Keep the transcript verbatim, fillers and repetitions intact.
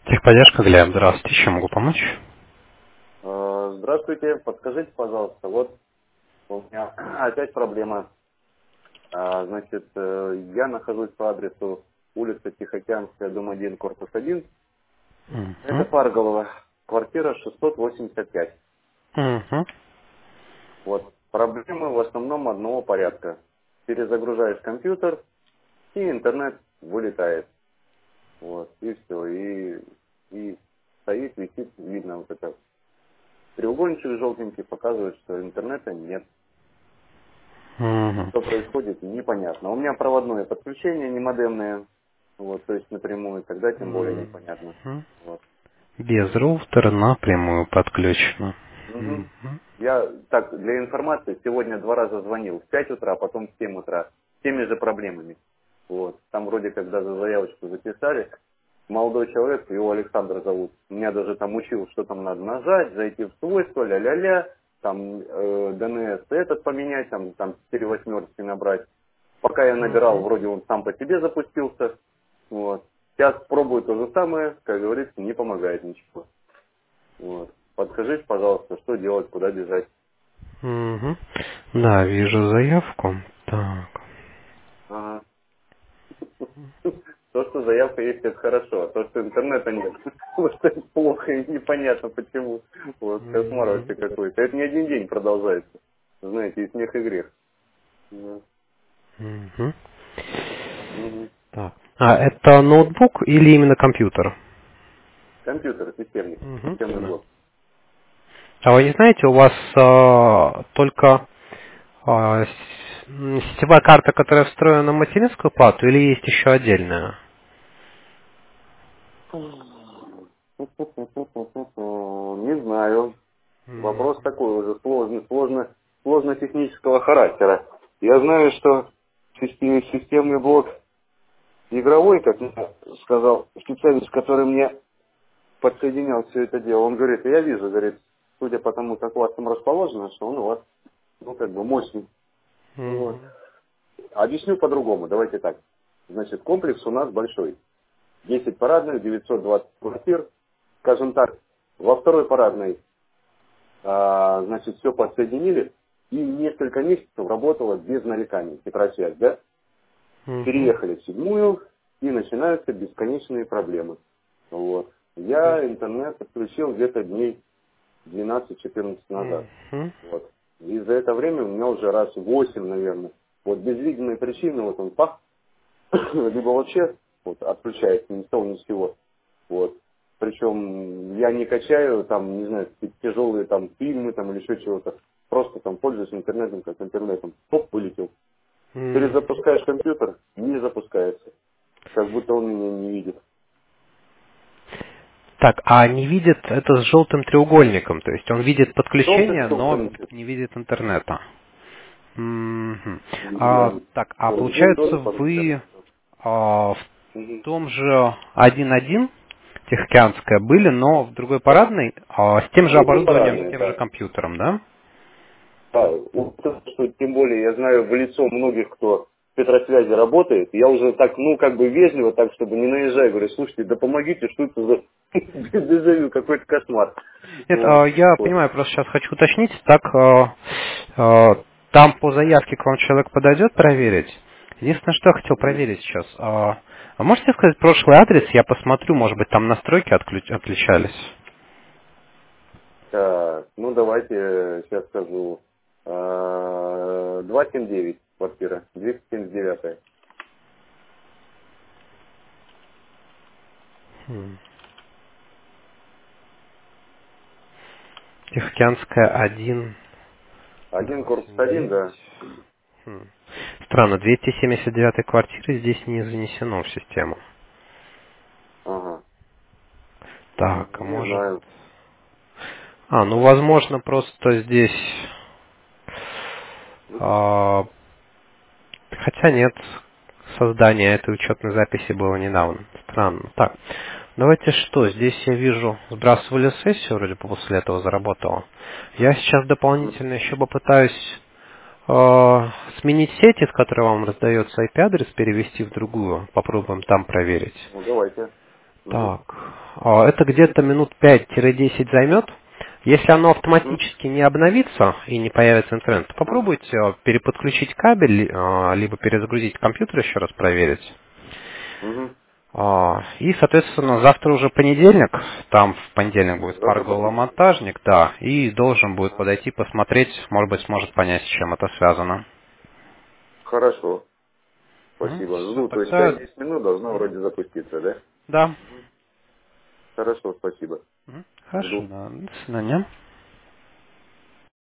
Техподдержка, Глеб, здравствуйте, чем могу помочь? Э, Здравствуйте, подскажите, пожалуйста, вот у меня опять проблема. А, Значит, э, я нахожусь по адресу улица Тихоокеанская, дом один, корпус один. Это Угу. Парголово, квартира шестьсот восемьдесят пять. Угу. Вот. Проблемы в основном одного порядка. Перезагружаешь компьютер, и интернет вылетает. Вот, и все. И, и стоит, висит, видно вот это. Треугольничек желтенький показывает, что интернета нет. Угу. Что происходит, непонятно. У меня проводное подключение, не модемное, вот, то есть напрямую, тогда тем более непонятно. Угу. Вот. Без роутера напрямую подключено. Мгм. Угу. Я, так, для информации, сегодня два раза звонил, в пять утра, потом в семь утра, с теми же проблемами. Вот. Там вроде как даже заявочку записали. Молодой человек, его Александр зовут, меня даже там учил, что там надо нажать, зайти в свойства, ля-ля-ля, там э, ди эн эс этот поменять, там, там четыре восьмерки набрать. Пока я набирал, Угу. вроде он сам по себе запустился. Вот. Сейчас пробую то же самое, как говорится, не помогает ничего. Вот. Подскажите, пожалуйста, что делать, куда бежать. Угу. Да, вижу заявку. Так. Ага. То, что заявка есть, это хорошо, а то, что интернета нет, вот это плохо и непонятно почему. Вот, кошмар вообще Угу. какой-то. Это не один день продолжается. Знаете, и смех, и грех. Да. Угу. Мгм. Так. А это ноутбук или именно компьютер? Компьютер, системник, Угу. системный блок. А вы не знаете, у вас а, только а, с- м, сетевая карта, которая встроена в материнскую плату, или есть еще отдельная? Не знаю. М, Вопрос такой уже сложный, сложно, сложно технического характера. Я знаю, что систем- системный блок игровой, как мне сказал специалист, который мне подсоединял все это дело, он говорит, я вижу, говорит, судя по тому, как у вас там расположено, что он у вас, ну, как бы мощный. Вот. мгм, Объясню по-другому, давайте так. Значит, комплекс у нас большой. десять парадных, девятьсот двадцать квартир. Скажем так, во второй парадной, а, значит, все подсоединили, и несколько месяцев работала без нареканий, Петросвязь, да? мгм, Переехали в седьмую, и начинаются бесконечные проблемы. Вот. Я интернет подключил где-то дней двенадцать-четырнадцать назад. мгм, Вот. И за это время у меня уже раз восемь, наверное. Вот без видимой причины, вот он пах, либо вообще вот, отключается ни с того ни с сего. Вот. Причем я не качаю там, не знаю, тяжелые там фильмы там или еще чего-то. Просто там пользуюсь интернетом как интернетом. Топ, вылетел. мгм. Перезапускаешь компьютер, не запускается. Как будто он меня не видит. Так, а не видит это с желтым треугольником, то есть он видит Желтый подключение, но треугольничек. не видит интернета. Мгм. А, Да. так, а Вот здесь получается тоже подключается. вы а, в Мгм. том же один один Тихоокеанская были, но в другой парадной, а, с тем же Другой оборудованием, с парадный, тем же да. компьютером, да? Да, вот то, что тем более я знаю в лицо многих, кто в Петросвязи работает, я уже так, ну, как бы вежливо, так, чтобы не наезжать, говорю, слушайте, да помогите, что это за дежавю, какой-то кошмар. Нет, Вот. а, я Вот. понимаю, просто сейчас хочу уточнить, так а, а, там по заявке к вам человек подойдет проверить. Единственное, что я хотел Мгм. проверить сейчас. А, а можете сказать прошлый адрес? Я посмотрю, может быть, там настройки отключ- отличались. Так, ну давайте сейчас скажу. А, двести семьдесят девять квартира, двести семьдесят девять. Хм. Тихоокеанская один, Один корпус двадцать один, девять. да. Хм. Странно, двести семьдесят девять квартиры здесь не занесено в систему. Ага. Так, а Не может... знаю. А, ну, возможно, просто здесь... а, хотя нет, создание этой учетной записи было недавно. Странно. Так, давайте что, здесь я вижу, сбрасывали сессию, вроде бы после этого заработала. Я сейчас Мгм. дополнительно еще попытаюсь э, сменить сеть, из которой вам раздается ай пи-адрес, перевести в другую. Попробуем там проверить. Ну давайте. Мгм. Так, А, Это где-то минут пять-десять займет. Если оно Угу. автоматически не обновится и не появится интернет, то попробуйте э, переподключить кабель, ли- э, либо перезагрузить компьютер, еще раз проверить. Угу. А, И, соответственно, завтра уже понедельник, там в понедельник будет Работает. монтажник, да, и должен будет Ага. подойти, посмотреть, может быть, сможет понять, с чем это связано. Хорошо. Спасибо. Все, Ну, то есть тогда, пять-десять минут должно вроде запуститься, да? да. Хорошо, спасибо. Мгм. Хорошо, Жду. да. До свидания.